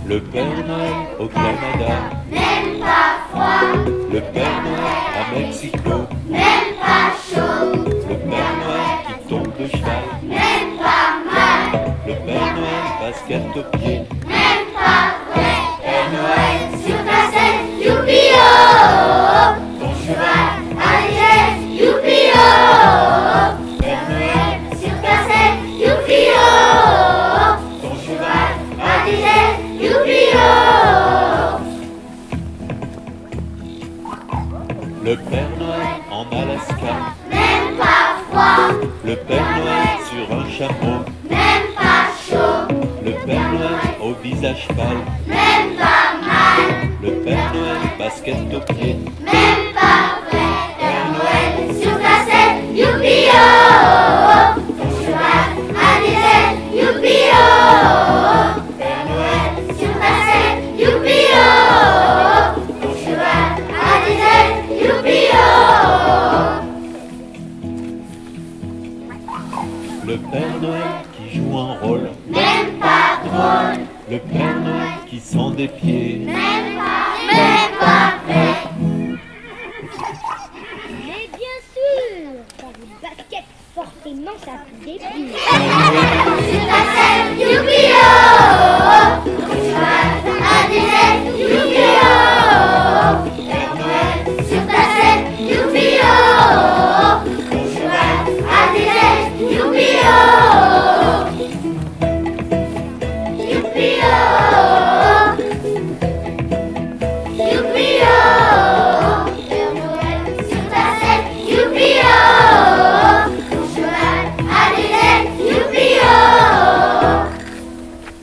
Le Père Noël au Canada, même pas froid, le Père Noël à Mexico, même pas chaud, le Père Noël qui tombe de cheval, même pas mal, le Père Noël basket aux pieds, même pas vrai. Père Noël sur ta scène, youpi-oh, ton cheval a des ailes, youpi-oh. Père Noël sur ta scène, youpi-oh, ton cheval a des ailes, youpi-oh. le Père Noël en Alaska, Même pas froid, le Père Noël sur un chameau, même pas chaud, le Père Noël au visage pâle, même pas mal, le Père Noël basket aux pieds, même pas vrai. Père Noël sur ta scène, youpi-oh, ton cheval a des ailes, youpi-oh. Père Noël sur ta scène, youpi-oh, ton cheval a des ailes, youpi-oh. le Père Noël qui joue un rôle, Même pas drôle, le Père Noël qui sent des pieds, même